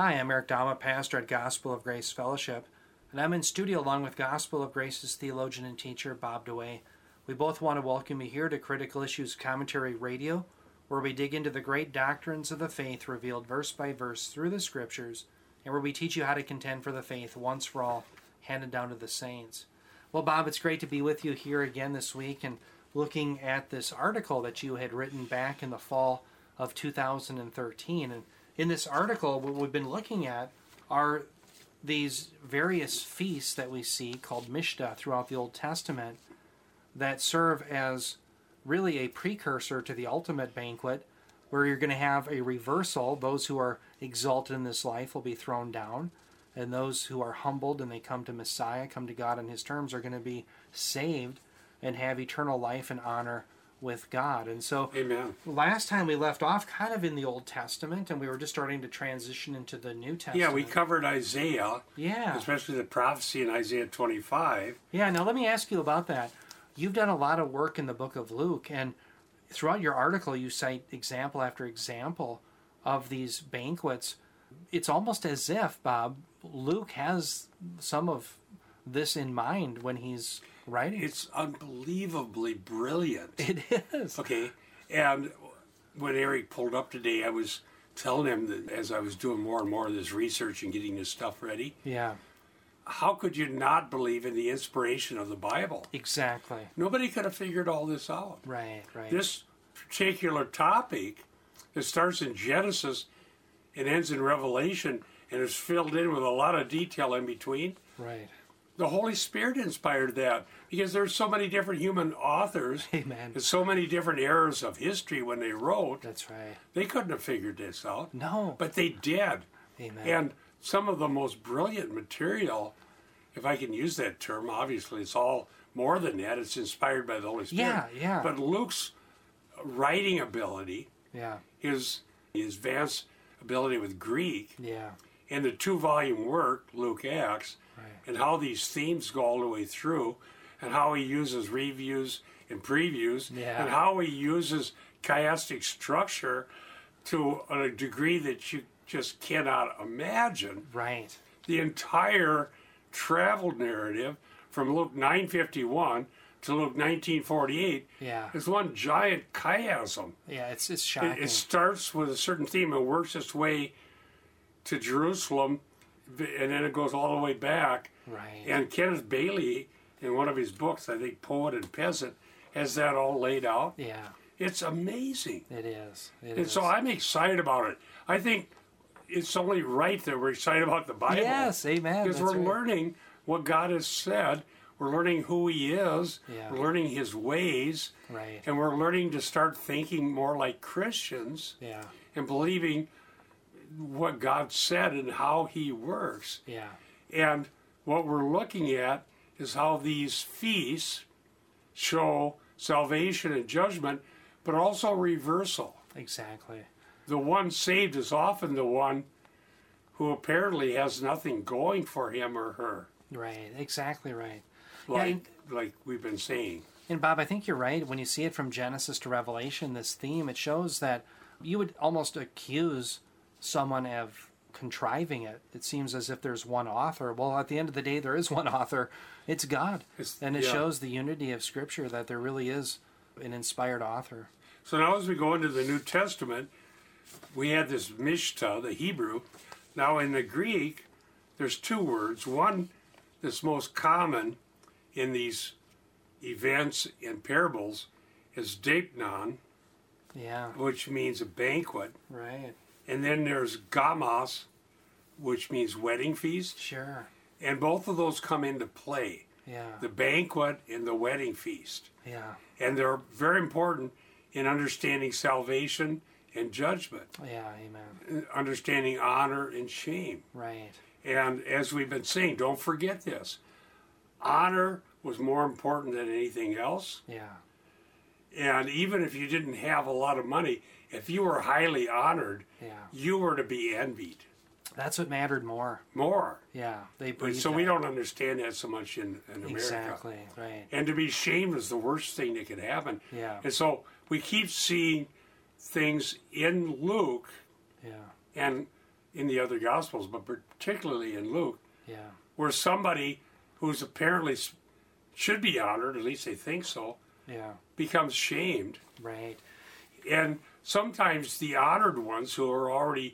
Hi, I'm Eric Dama, pastor at Gospel of Grace Fellowship, and I'm in studio along with Gospel of Grace's theologian and teacher, Bob DeWay. We both want to welcome you here to Critical Issues Commentary Radio, where we dig into the great doctrines of the faith revealed verse by verse through the Scriptures, and where we teach you how to contend for the faith once for all, handed down to the saints. Well, Bob, it's great to be with you here again this week and looking at this article that you had written back in the fall of 2013. And in this article, what we've been looking at are these various feasts that we see called Mishta throughout the Old Testament that serve as really a precursor to the ultimate banquet, where you're going to have a reversal. Those who are exalted in this life will be thrown down, and those who are humbled and they come to Messiah, come to God on His terms, are going to be saved and have eternal life and honor with God. And so Amen. Last time we left off kind of in the Old Testament, and we were just starting to transition into the New Testament. Yeah, we covered Isaiah, especially the prophecy in Isaiah 25. Yeah, now let me ask you about that. You've done a lot of work in the book of Luke, and throughout your article you cite example after example of these banquets. It's almost as if, Bob, Luke has some of this in mind when he's writing. It's unbelievably brilliant. It is. Okay, and when Eric pulled up today, I was telling him that as I was doing more and more of this research and getting this stuff ready, how could you not believe in the inspiration of the Bible? Exactly. Nobody could have figured all this out. Right. This particular topic that starts in Genesis and ends in Revelation and is filled in with a lot of detail in between. Right. The Holy Spirit inspired that because there's so many different human authors. Amen. And so many different eras of history when they wrote. That's right. They couldn't have figured this out. No. But they did. Amen. And some of the most brilliant material, if I can use that term, obviously it's all more than that. It's inspired by the Holy Spirit. Yeah. But Luke's writing ability, his advanced ability with Greek, and the 2-volume work, Luke Acts, and how these themes go all the way through, and how he uses reviews and previews, and how he uses chiastic structure to a degree that you just cannot imagine. Right. The entire travel narrative from Luke 9:51 to Luke 19:48 is one giant chiasm. Yeah, it's shocking. It starts with a certain theme and works its way to Jerusalem, and then it goes all the way back. Right. And Kenneth Bailey, in one of his books, I think Poet and Peasant, has that all laid out. Yeah. It's amazing. It is. So I'm excited about it. I think it's only right that we're excited about the Bible. Yes, amen. Because we're learning what God has said. We're learning who He is. We're learning His ways. Right. And we're learning to start thinking more like Christians. And believing what God said and how He works. And what we're looking at is how these feasts show salvation and judgment, but also reversal. Exactly. The one saved is often the one who apparently has nothing going for him or her. Right, exactly right. Like we've been saying. And Bob, I think you're right. When you see it from Genesis to Revelation, this theme, it shows that you would almost accuse someone of contriving it. It seems as if there's one author. Well, at the end of the day, there is one author. It's God. And it shows the unity of Scripture, that there really is an inspired author. So now as we go into the New Testament, we had this Mishta, the Hebrew. Now in the Greek, there's 2 words. One that's most common in these events and parables is deipnon, which means a banquet. Right. And then there's gamos, which means wedding feast. Sure. And both of those come into play. The banquet and the wedding feast. And they're very important in understanding salvation and judgment. Amen. Understanding honor and shame. Right. And as we've been saying, don't forget this. Honor was more important than anything else. And even if you didn't have a lot of money, if you were highly honored, you were to be envied. That's what mattered more. They breathed so we don't understand that so much in America. Exactly, right. And to be shamed is the worst thing that could happen. And so we keep seeing things in Luke and in the other Gospels, but particularly in Luke, yeah, where somebody who's apparently should be honored, at least they think so, yeah, becomes shamed. right. And sometimes the honored ones who are already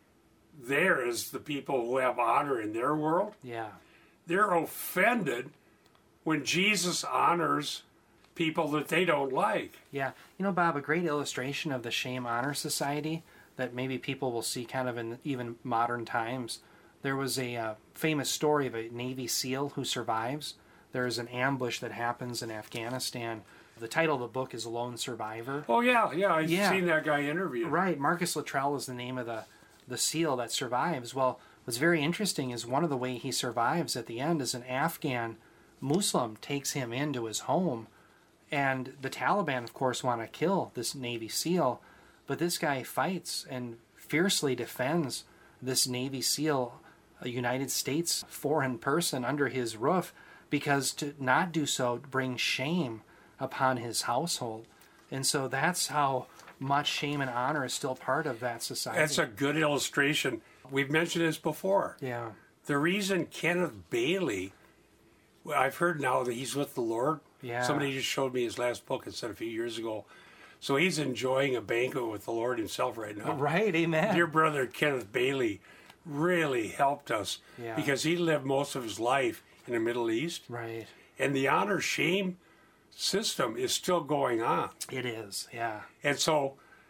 there as the people who have honor in their world, Yeah, they're offended when Jesus honors people that they don't like. yeah. You know, Bob, a great illustration of the shame honor society that maybe people will see kind of in even modern times. There was a famous story of a Navy SEAL who survives. There's an ambush that happens in Afghanistan. The title of the book is Lone Survivor. Oh, yeah, I've seen that guy interviewed. Right, Marcus Luttrell is the name of the SEAL that survives. Well, what's very interesting is one of the way he survives at the end is an Afghan Muslim takes him into his home. And the Taliban, of course, want to kill this Navy SEAL. But this guy fights and fiercely defends this Navy SEAL, a United States foreign person under his roof, because to not do so brings shame upon his household. And so that's how much shame and honor is still part of that society. That's a good illustration. We've mentioned this before. Yeah. The reason Kenneth Bailey, well, I've heard now that he's with the Lord. Yeah. Somebody just showed me his last book. It said a few years ago. So he's enjoying a banquet with the Lord himself right now. Right, amen. Dear brother Kenneth Bailey really helped us because he lived most of his life in the Middle East. Right. And the honor-shame system is still going on. It is, yeah. And so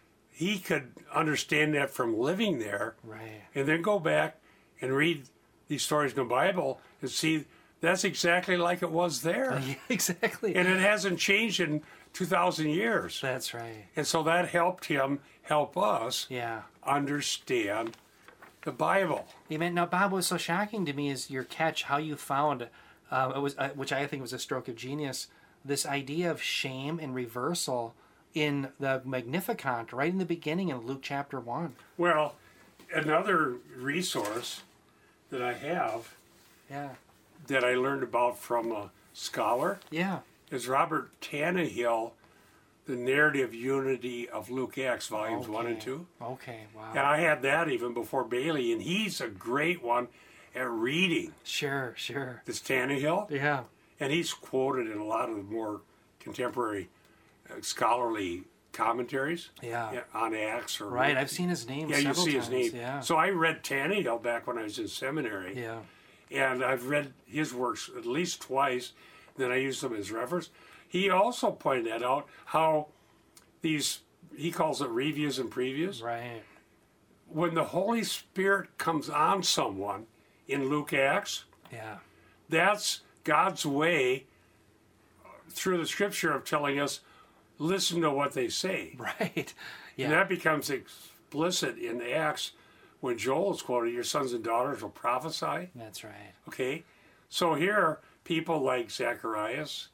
he could understand that from living there. Right. And then go back and read these stories in the Bible and see that's exactly like it was there. Yeah, exactly. And it hasn't changed in 2,000 years. That's right. And so that helped him help us understand the Bible. Amen. Now, Bob, what's so shocking to me is your catch, how you found, it was, which I think was a stroke of genius, this idea of shame and reversal in the Magnificat, right in the beginning in Luke chapter 1. Well, another resource that I have that I learned about from a scholar is Robert Tannehill, The Narrative Unity of Luke Acts, Volumes 1 and 2. Okay, wow. And I had that even before Bailey, and he's a great one at reading. Sure. This Tannehill. Yeah. And he's quoted in a lot of the more contemporary scholarly commentaries on Acts. Or right, I've seen his name several you see times. his name. Yeah. So I read Tannehill back when I was in seminary. Yeah. And I've read his works at least twice. Then I used them as reference. He also pointed out how these, he calls it reviews and previews. Right. When the Holy Spirit comes on someone in Luke Acts, that's God's way through the scripture of telling us, listen to what they say. Right. Yeah. And that becomes explicit in Acts when Joel is quoted, your sons and daughters will prophesy. That's right. Okay? So here, people like Zacharias,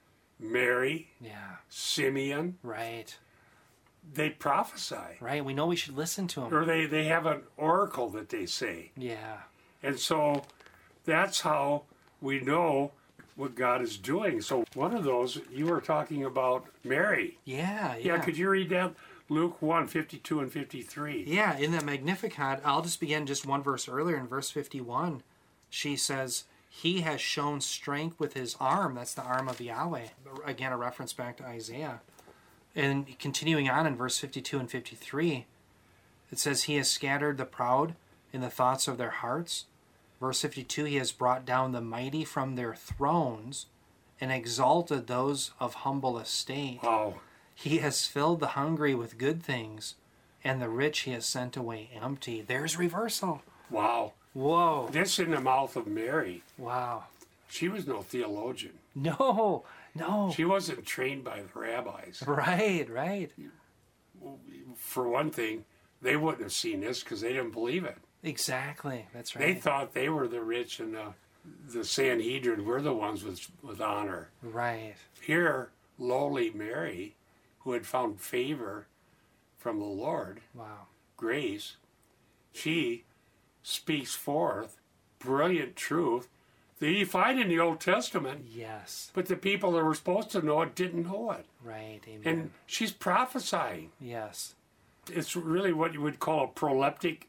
Mary, Simeon. Right. They prophesy. Right. We know we should listen to them. Or they have an oracle that they say. Yeah. And so that's how we know what God is doing. So one of those, you were talking about Mary. Yeah. Yeah, could you read that? Luke 1, 52 and 53. Yeah, in the Magnificat, I'll just begin just one verse earlier. In verse 51, she says, he has shown strength with his arm. That's the arm of Yahweh. Again, a reference back to Isaiah. And continuing on in verse 52 and 53, it says, he has scattered the proud in the thoughts of their hearts. Verse 52, he has brought down the mighty from their thrones and exalted those of humble estate. Wow. He has filled the hungry with good things, and the rich he has sent away empty. There's reversal. Wow. Whoa. This in the mouth of Mary. Wow. She was no theologian. No. She wasn't trained by the rabbis. Right. For one thing, they wouldn't have seen this because they didn't believe it. Exactly. That's right. They thought they were the rich and the Sanhedrin were the ones with honor. Right. Here, lowly Mary, who had found favor from the Lord, grace, she speaks forth brilliant truth that you find in the Old Testament. Yes. But the people that were supposed to know it didn't know it. Right, amen. And she's prophesying. Yes. It's really what you would call a proleptic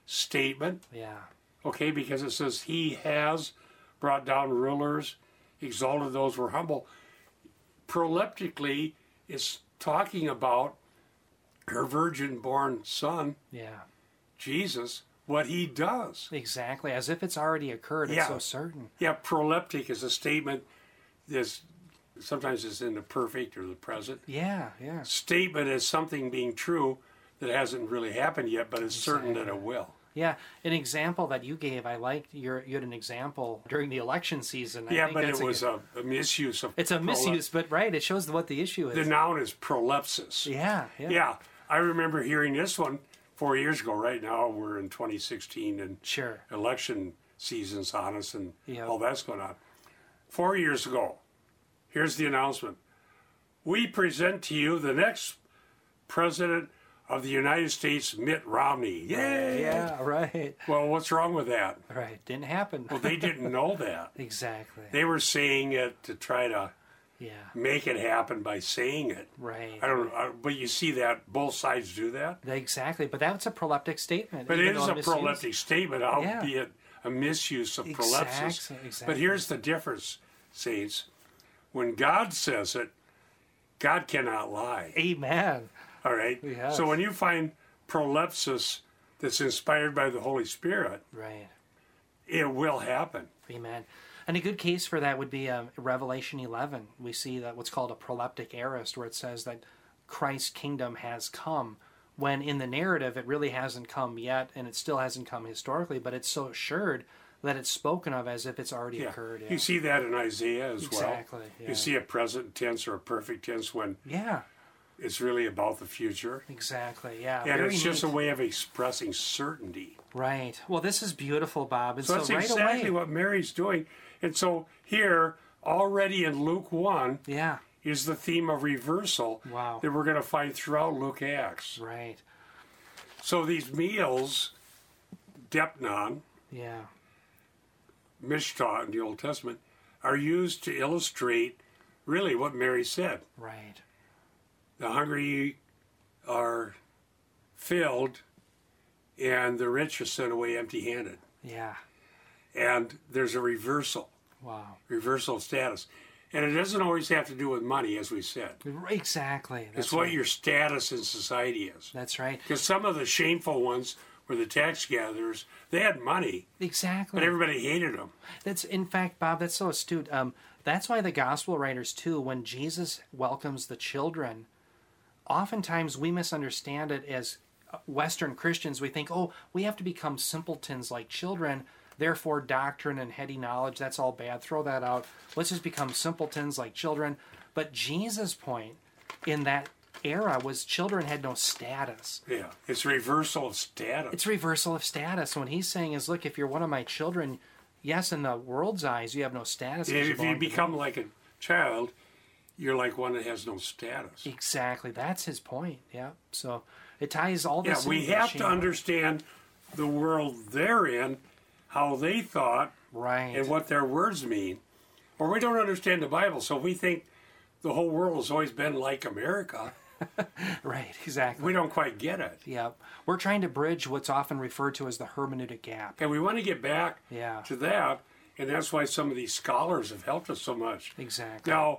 statement. Yeah. Okay, because it says he has brought down rulers, exalted those who were humble. Proleptically, it's talking about her virgin-born son, Jesus, what he does. Exactly, as if it's already occurred. It's so certain. Yeah, proleptic is a statement that sometimes is in the perfect or the present. Yeah. Statement is something being true that hasn't really happened yet, but it's certain that it will. Yeah, an example that you gave, I liked. You had an example during the election season. I think but it was a misuse of. It's a misuse, but right, it shows what the issue is. The noun is prolepsis. Yeah. I remember hearing this one 4 years ago. Right now we're in 2016 and election season's on us and all that's going on. 4 years ago, here's the announcement. We present to you the next president of the United States, Mitt Romney. Yay! Yeah, right. Well, what's wrong with that? Right, didn't happen. Well, they didn't know that. Exactly. They were saying it to try to make it happen by saying it. Right. I don't know, but you see that both sides do that. Exactly, but that's a proleptic statement. But it is a proleptic statement, albeit a misuse of prolepsis. Exactly. But here's the difference, saints. When God says it, God cannot lie. Amen. All right? So when you find prolepsis that's inspired by the Holy Spirit, it will happen. Amen. And a good case for that would be Revelation 11. We see that what's called a proleptic aorist, where it says that Christ's kingdom has come, when in the narrative it really hasn't come yet, and it still hasn't come historically, but it's so assured that it's spoken of as if it's already occurred. You see that in Isaiah as well. Exactly. You see a present tense or a perfect tense when it's really about the future. Exactly, yeah. And it's just a way of expressing certainty. Right. Well, this is beautiful, Bob. And so that's right exactly away, what Mary's doing. And so here, already in Luke 1, is the theme of reversal that we're going to find throughout Luke Acts. Right. So these meals, Depnon, Mishta in the Old Testament, are used to illustrate really what Mary said. Right. The hungry are filled, and the rich are sent away empty-handed. Yeah. And there's a reversal. Wow. Reversal of status. And it doesn't always have to do with money, as we said. Exactly. It's what your status in society is. That's right. Because some of the shameful ones were the tax gatherers. They had money. Exactly. But everybody hated them. That's, in fact, Bob, that's so astute. That's why the gospel writers, too, when Jesus welcomes the children, oftentimes we misunderstand it as Western Christians. We think, oh, we have to become simpletons like children. Therefore, doctrine and heady knowledge, that's all bad. Throw that out. Let's just become simpletons like children. But Jesus' point in that era was children had no status. Yeah, it's reversal of status. It's reversal of status. What he's saying is, look, if you're one of my children, yes, in the world's eyes, you have no status. If you become like a child, you're like one that has no status. Exactly. That's his point. Yeah. So it ties all this. Yeah, we have to understand the world they're in, how they thought, and what their words mean. Or we don't understand the Bible, so we think the whole world has always been like America. Right, exactly. We don't quite get it. Yeah. We're trying to bridge what's often referred to as the hermeneutic gap. And we want to get back to that, and that's why some of these scholars have helped us so much. Exactly. Now,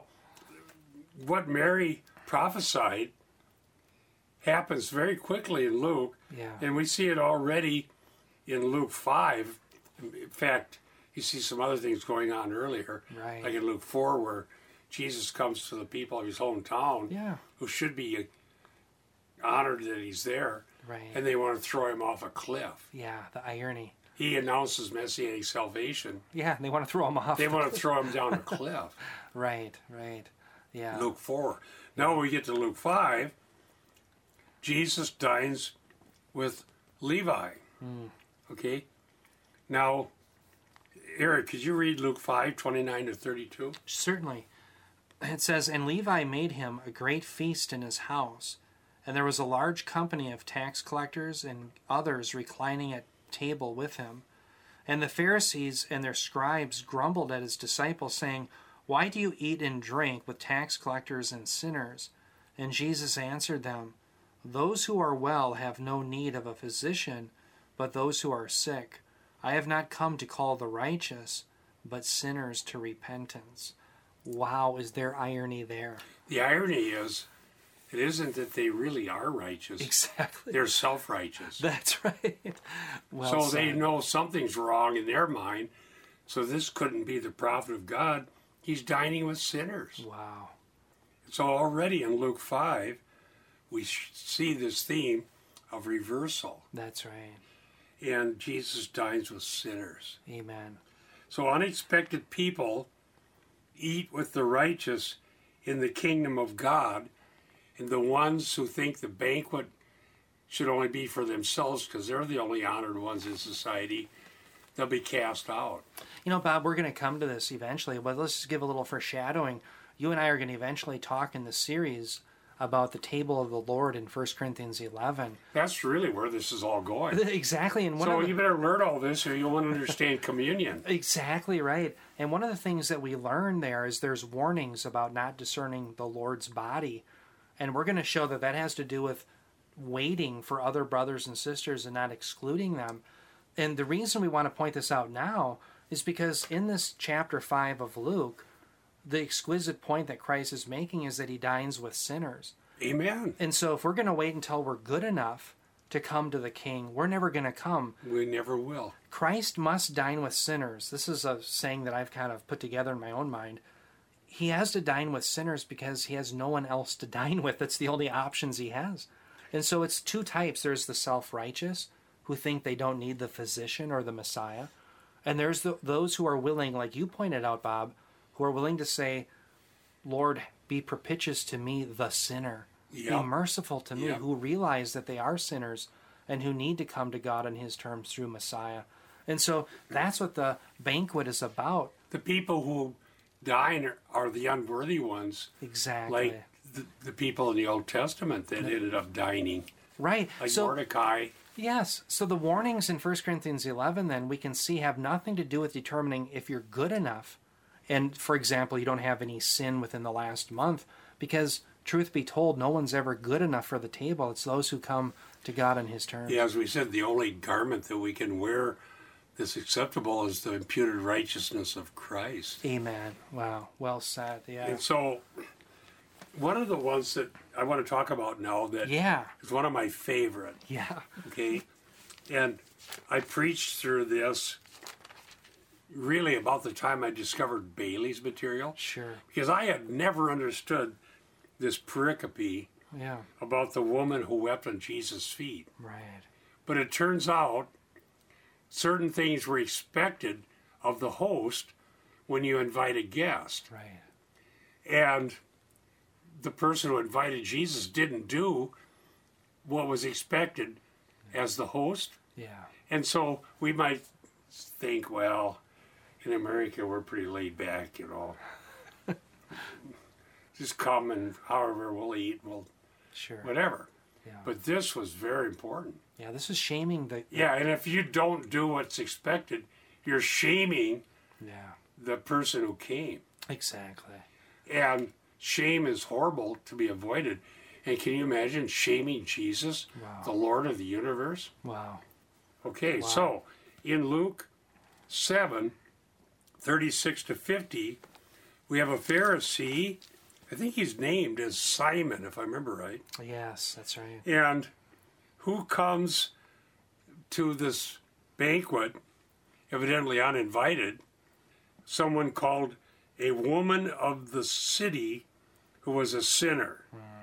what Mary prophesied happens very quickly in Luke, and we see it already in Luke 5. In fact, you see some other things going on earlier, like in Luke 4, where Jesus comes to the people of his hometown who should be honored that he's there, and they want to throw him off a cliff. Yeah, the irony. He announces messianic salvation. Yeah, they want to throw him off. They want to throw him down a cliff. Right. Yeah. Luke 4. Now when we get to Luke 5, Jesus dines with Levi. Okay? Now, Eric, could you read Luke 5, 29 to 32? Certainly. It says, "And Levi made him a great feast in his house, and there was a large company of tax collectors and others reclining at table with him. And the Pharisees and their scribes grumbled at his disciples, saying, 'Why do you eat and drink with tax collectors and sinners?' And Jesus answered them, 'Those who are well have no need of a physician, but those who are sick. I have not come to call the righteous, but sinners to repentance. Wow, is there irony there? The irony is, it isn't that they really are righteous. Exactly. They're self-righteous. That's right. Well so said. they know something's wrong in their mind. So this couldn't be the prophet of God. He's dining with sinners. Wow. So already in Luke 5, we see this theme of reversal. That's right. And Jesus dines with sinners. Amen. So unexpected people eat with the righteous in the kingdom of God, and the ones who think the banquet should only be for themselves because they're the only honored ones in society, they'll be cast out. You know, Bob, we're going to come to this eventually, but let's just give a little foreshadowing. You and I are going to eventually talk in the series about the table of the Lord in 1 Corinthians 11. That's really where this is all going. Exactly. And you better learn all this or you won't understand communion. Exactly right. And one of the things that we learn there is there's warnings about not discerning the Lord's body. And we're going to show that that has to do with waiting for other brothers and sisters and not excluding them. And the reason we want to point this out now is because in this chapter 5 of Luke, the exquisite point that Christ is making is that he dines with sinners. Amen. And so if we're going to wait until we're good enough to come to the King, we're never going to come. We never will. Christ must dine with sinners. This is a saying that I've kind of put together in my own mind. He has to dine with sinners because he has no one else to dine with. That's the only options he has. And so it's two types. There's the self-righteous who think they don't need the physician or the Messiah. And there's those who are willing, like you pointed out, Bob, who are willing to say, Lord, be propitious to me, the sinner. Yep. Be merciful to me, who realize that they are sinners and who need to come to God on his terms through Messiah. And so that's what the banquet is about. The people who dine are the unworthy ones. Exactly. Like the people in the Old Testament that ended up dining. Right. Like Mordecai. Yes. So the warnings in 1 Corinthians 11, then, we can see have nothing to do with determining if you're good enough. And, for example, you don't have any sin within the last month, because, truth be told, no one's ever good enough for the table. It's those who come to God on his terms. Yeah, as we said, the only garment that we can wear that's acceptable is the imputed righteousness of Christ. Amen. Wow. Well said. Yeah. And so, one of the ones that I want to talk about now that is one of my favorite. Yeah. Okay? And I preached through this really about the time I discovered Bailey's material. Sure. Because I had never understood this pericope about the woman who wept on Jesus' feet. Right. But it turns out certain things were expected of the host when you invite a guest. Right. And the person who invited Jesus didn't do what was expected as the host. Yeah. And so we might think, well, in America, we're pretty laid back, you know. Just come and however we'll eat, whatever. Yeah. But this was very important. Yeah, this is shaming the... Yeah, and if you don't do what's expected, you're shaming the person who came. Exactly. And shame is horrible to be avoided. And can you imagine shaming Jesus, the Lord of the universe? Wow. Okay, so in Luke 7, 36 to 50, we have a Pharisee. I think he's named as Simon, if I remember right. Yes, that's right. And who comes to this banquet, evidently uninvited, someone called a woman of the city who was a sinner.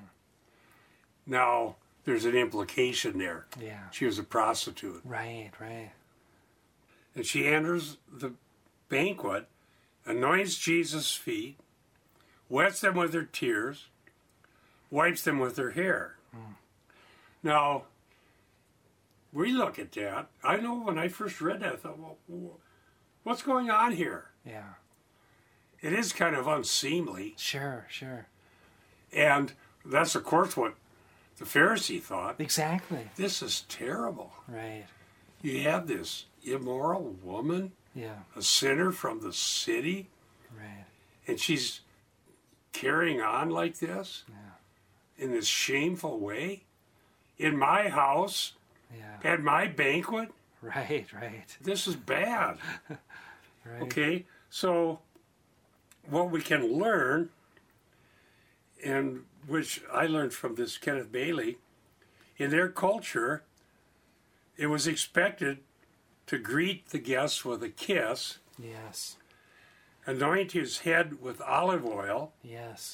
Now, there's an implication there. Yeah. She was a prostitute. Right, right. And she enters the banquet, anoints Jesus' feet, wets them with her tears, wipes them with her hair. Now, we look at that. I know when I first read that, I thought, well, what's going on here? Yeah. It is kind of unseemly. Sure, sure. And that's, of course, what the Pharisee thought. Exactly. This is terrible. Right. You have this immoral woman, a sinner from the city, and she's carrying on like this in this shameful way in my house, at my banquet. Right. This is bad. Right. Okay, so what we can learn, and which I learned from this Kenneth Bailey, in their culture, it was expected to greet the guests with a kiss. Yes. Anoint his head with olive oil. Yes.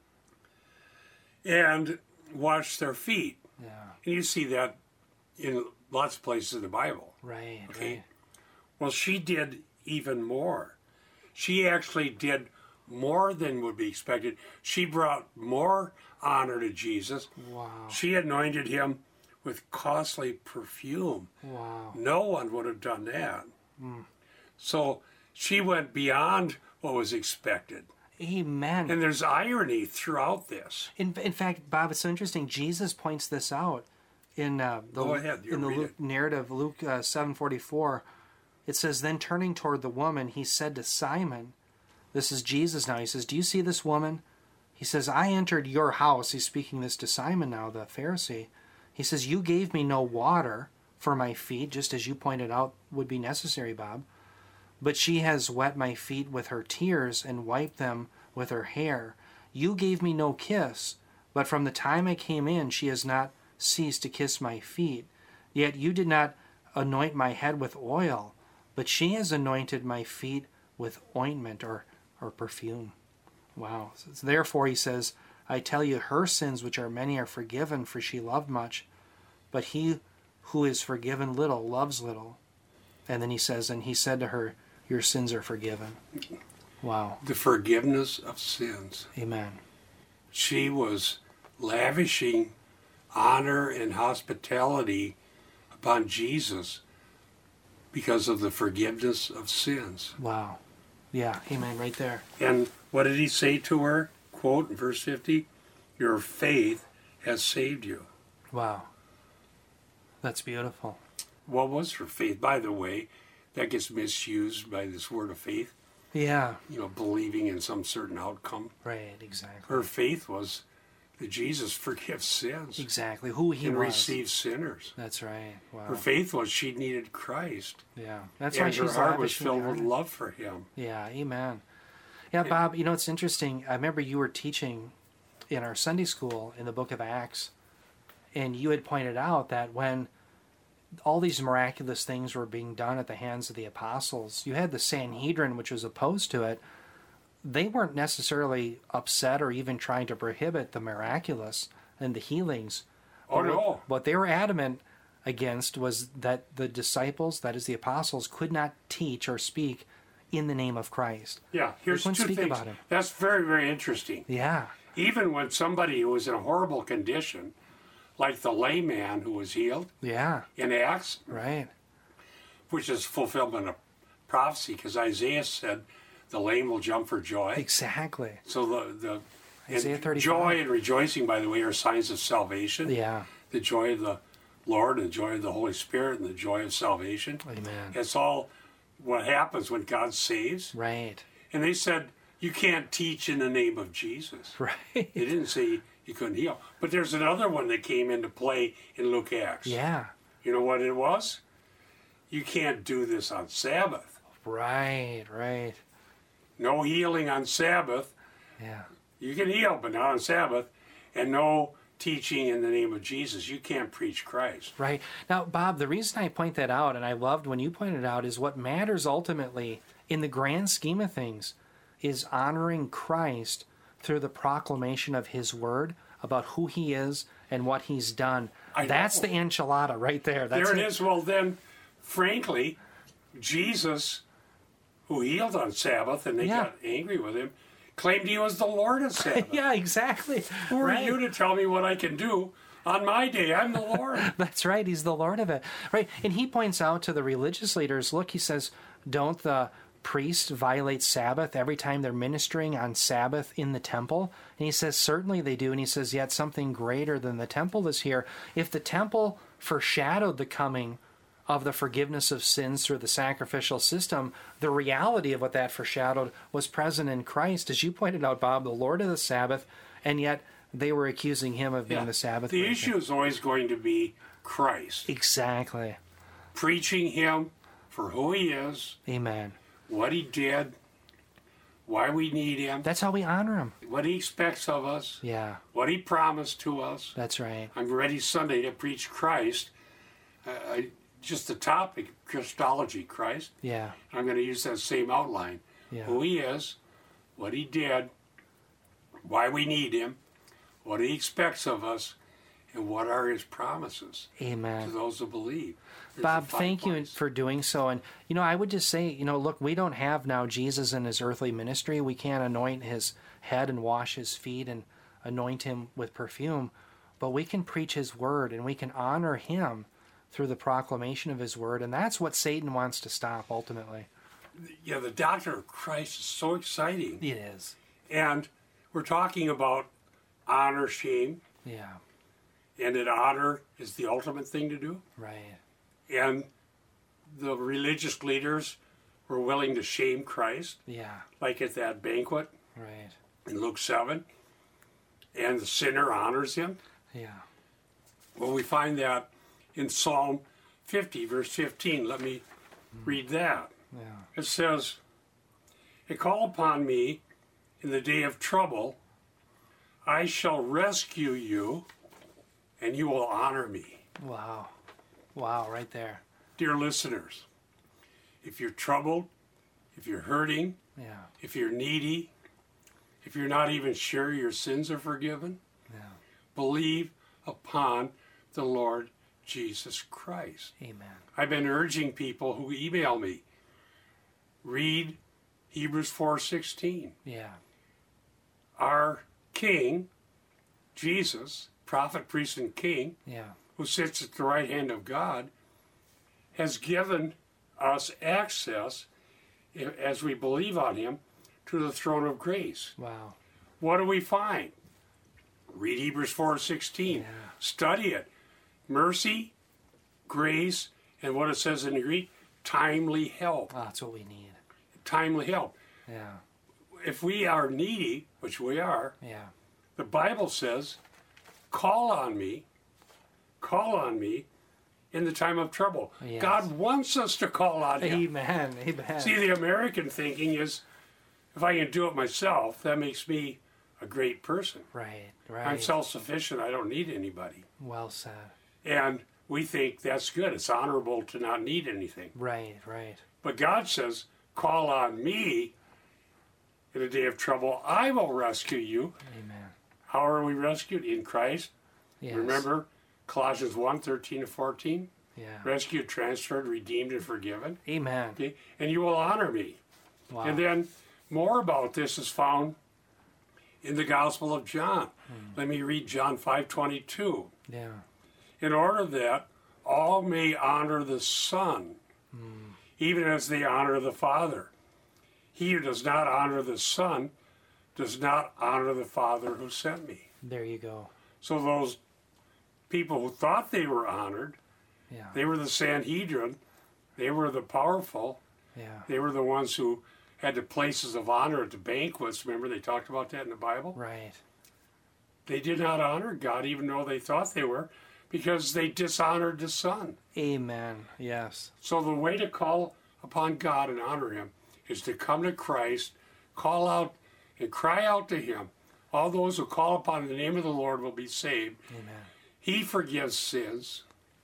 And wash their feet. Yeah. And you see that in lots of places in the Bible. Right. Okay. Right. Well, she did even more. She actually did more than would be expected. She brought more honor to Jesus. Wow. She anointed him with costly perfume. Wow. No one would have done that. Mm. So she went beyond what was expected. Amen. And there's irony throughout this. In fact, Bob, it's so interesting. Jesus points this out in Go ahead, in the Luke narrative, Luke 7:44. It says, "Then turning toward the woman, he said to Simon," this is Jesus now, he says, "Do you see this woman?" He says, "I entered your house." He's speaking this to Simon now, the Pharisee. He says, "You gave me no water for my feet," just as you pointed out would be necessary, Bob. "But she has wet my feet with her tears and wiped them with her hair. You gave me no kiss, but from the time I came in, she has not ceased to kiss my feet. Yet you did not anoint my head with oil, but she has anointed my feet with ointment," or perfume. Wow. So therefore, he says, "I tell you, her sins, which are many, are forgiven, for she loved much. But he who is forgiven little loves little." And then he says, "And he said to her, your sins are forgiven." Wow. The forgiveness of sins. Amen. She was lavishing honor and hospitality upon Jesus because of the forgiveness of sins. Wow. Yeah, amen, right there. And what did he say to her? Quote in verse 50, "Your faith has saved you." Wow. That's beautiful. What was her faith? By the way, that gets misused by this word of faith. Yeah. Believing in some certain outcome. Right, exactly. Her faith was that Jesus forgives sins. Exactly, who he and was. receives sinners. That's right. Wow. Her faith was she needed Christ. Yeah. That's and why she's her heart was lavishing filled the with honor. love for him. Yeah, amen. Yeah, Bob, it's interesting. I remember you were teaching in our Sunday school in the book of Acts, and you had pointed out that when all these miraculous things were being done at the hands of the apostles, you had the Sanhedrin, which was opposed to it. They weren't necessarily upset or even trying to prohibit the miraculous and the healings. Oh, no. What they were adamant against was that the disciples, that is the apostles, could not teach or speak in the name of Christ. Yeah, here's two speak things. About him. That's very, very interesting. Yeah. Even when somebody who was in a horrible condition, like the layman who was healed Yeah. in Acts, Right. which is fulfillment of prophecy, because Isaiah said the lame will jump for joy. Exactly. So the Isaiah and 35. joy and rejoicing, by the way, are signs of salvation. Yeah. The joy of the Lord and the joy of the Holy Spirit and the joy of salvation. Amen. It's all what happens when God saves. Right. And they said, you can't teach in the name of Jesus. Right. They didn't say you couldn't heal. But there's another one that came into play in Luke Acts. Yeah. You know what it was? You can't do this on Sabbath. Right. Right. No healing on Sabbath. Yeah. You can heal, but not on Sabbath. And no teaching in the name of Jesus. You can't preach Christ. Right. Now, Bob, the reason I point that out, and I loved when you pointed it out, is what matters ultimately in the grand scheme of things is honoring Christ through the proclamation of his word about who he is and what he's done. That's the enchilada right there. There it is. Well, then, frankly, Jesus, who healed on Sabbath, and they got angry with him, claimed he was the Lord of Sabbath. Yeah, exactly. Who are you to tell me what I can do on my day? I'm the Lord. That's right. He's the Lord of it. Right. And he points out to the religious leaders, look, he says, don't the priests violate Sabbath every time they're ministering on Sabbath in the temple? And he says, certainly they do. And he says, yet something greater than the temple is here. If the temple foreshadowed the coming of the forgiveness of sins through the sacrificial system, the reality of what that foreshadowed was present in Christ, as you pointed out, Bob, the Lord of the Sabbath, and yet they were accusing him of being the Sabbath The breaker. issue is always going to be Christ. Exactly. preaching him for who he is. Amen. What he did, why we need him. That's how we honor him. What he expects of us. Yeah. What he promised to us. That's right. I'm ready Sunday to preach Christ. Just the topic, Christology, Christ. Yeah. I'm going to use that same outline. Yeah. Who he is, what he did, why we need him, what he expects of us, and what are his promises. Amen. To those who believe. Bob, thank you for doing so. And, I would just say, look, we don't have now Jesus in his earthly ministry. We can't anoint his head and wash his feet and anoint him with perfume. But we can preach his word and we can honor him through the proclamation of his word. And that's what Satan wants to stop ultimately. Yeah, the doctrine of Christ is so exciting. It is. And we're talking about honor, shame. Yeah. And that honor is the ultimate thing to do. Right. And the religious leaders were willing to shame Christ. Yeah. Like at that banquet. Right. In Luke 7. And the sinner honors him. Yeah. Well, we find that in Psalm 50, verse 15. Let me read that. Yeah. It says, "Call upon me in the day of trouble. I shall rescue you, and you will honor me." Wow. Wow, right there. Dear listeners, if you're troubled, if you're hurting, yeah, if you're needy, if you're not even sure your sins are forgiven, yeah, believe upon the Lord Jesus Christ. Amen. I've been urging people who email me, read Hebrews 4:16. Yeah. Our King, Jesus, prophet, priest, and king, yeah, who sits at the right hand of God, has given us access, as we believe on him, to the throne of grace. Wow. What do we find? Read Hebrews 4:16. Yeah. Study it. Mercy, grace, and what it says in the Greek, timely help. Oh, that's what we need. Timely help. Yeah. If we are needy, which we are, Yeah. the Bible says, call on me in the time of trouble. Yes. God wants us to call on him. Amen. Amen. See, the American thinking is, if I can do it myself, that makes me a great person. Right, right. I'm self-sufficient. I don't need anybody. Well said. And we think that's good. It's honorable to not need anything. Right, right. But God says, call on me in a day of trouble. I will rescue you. Amen. How are we rescued? In Christ. Yes. Remember Colossians 1:13-14? Yeah. Rescued, transferred, redeemed, and forgiven. Amen. Okay? And you will honor me. Wow. And then more about this is found in the Gospel of John. Let me read John 5:22. Yeah. In order that all may honor the Son, even as they honor the Father. He who does not honor the Son does not honor the Father who sent me. There you go. So those people who thought they were honored, Yeah. they were the Sanhedrin, they were the powerful, Yeah. they were the ones who had the places of honor at the banquets. Remember they talked about that in the Bible? Right. They did not honor God even though they thought they were, because they dishonored the Son. Amen. Yes. So the way to call upon God and honor him is to come to Christ, call out and cry out to him. All those who call upon the name of the Lord will be saved. Amen. He forgives sins.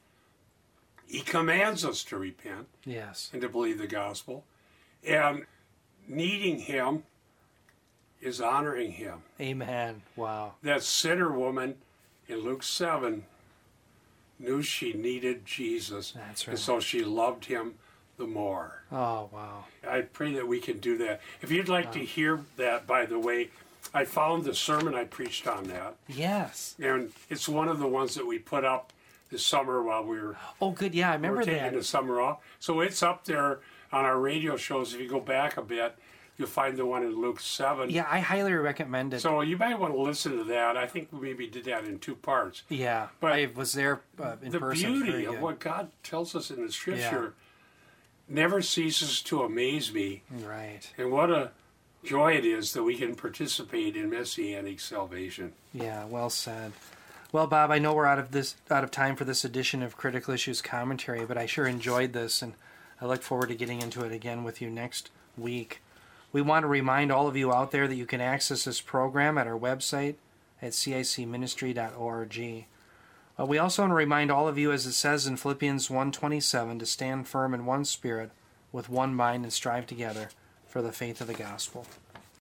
He commands us to repent Yes. and to believe the gospel. And needing him is honoring him. Amen. Wow. That sinner woman in Luke 7 knew she needed Jesus. That's right. And so she loved him the more. Oh, wow. I pray that we can do that. If you'd like to hear that, by the way, I found the sermon I preached on that. Yes. And it's one of the ones that we put up this summer while we were, Oh, good. Yeah, I remember taking that. the summer off. So it's up there on our radio shows. If you go back a bit, you'll find the one in Luke 7. Yeah, I highly recommend it. So you might want to listen to that. I think we maybe did that in 2 parts. Yeah, But I was there in The person. beauty Very of good. what God tells us in the Scripture never ceases to amaze me. Right. And what a joy it is that we can participate in Messianic salvation. Yeah, well said. Well, Bob, I know we're out of time for this edition of Critical Issues Commentary, but I sure enjoyed this, and I look forward to getting into it again with you next week. We want to remind all of you out there that you can access this program at our website at cicministry.org. We also want to remind all of you, as it says in Philippians 1:27, to stand firm in one spirit, with one mind, and strive together for the faith of the gospel.